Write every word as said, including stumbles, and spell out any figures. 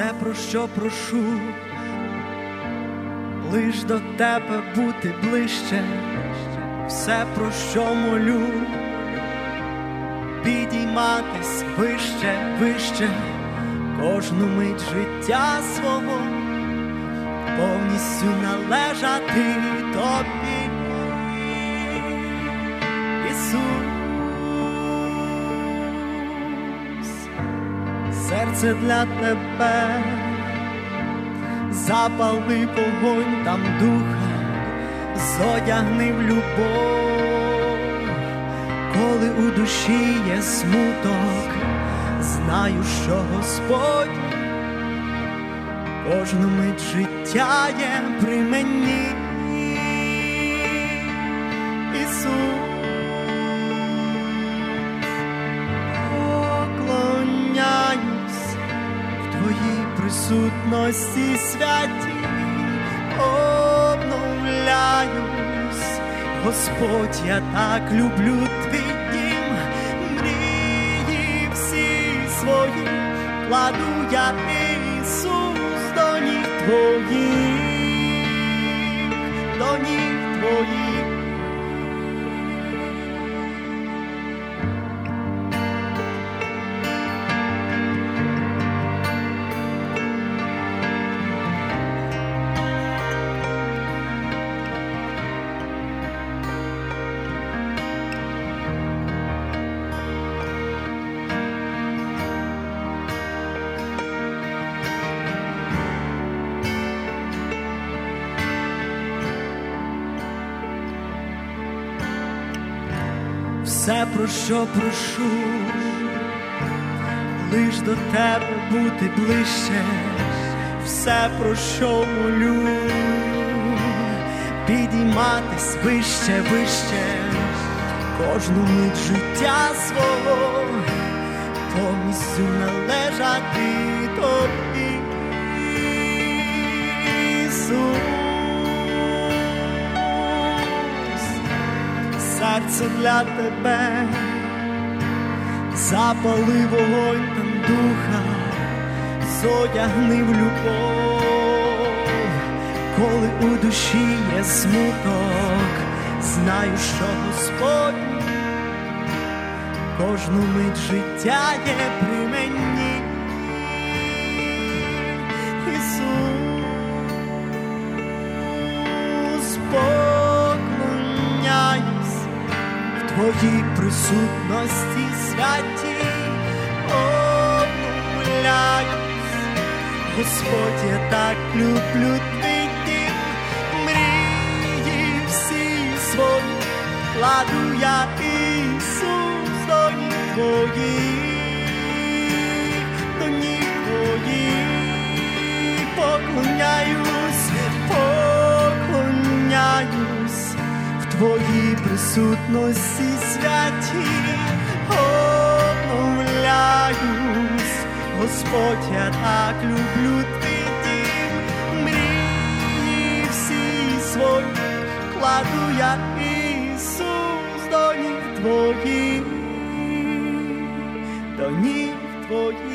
Все, про що прошу, лиш до тебе бути ближче. Все, про що молю, підійматись вище, вище. Кожну мить життя свого повністю належати тобі, Ісус. Серце для тебе, запали вогонь там духа, зодягни в любов. Коли у душі є смуток, знаю, що Господь кожну мить життя є при мені, Ісус. Поклоняюсь в Твоїй присутності святій, обновляюсь, Господь, я так люблю Твій дім. Мрії всі свої кладу я, Ісус, до ніг Твоїх, до ніг Твоїх. Все, про що прошу, лиш до тебе бути ближче. Все, про що молю, підійматись вище, вище. Кожну мить життя свого повністю належати тобі, Ісус. Серце для тебе, запали вогонь там духа, зодягни в любов. Коли у душі є смуток, знаю, що Господь кожну мить життя є при мені, Ісус. Поклоняюсь в Твоїй присутності святій, обнуляюсь, Господь, я так люблю Твій дім. Мрії всі свої кладу я, Ісус, до ніг Твоїх, до ніг Твоїх. Поклоняюсь, поклоняюсь в Твоїй присутності святій, обновляюсь, Господь, я так люблю Твій дім. Мрії всі свої кладу я, Ісус, до ніг Твоїх, до ніг Твоїх.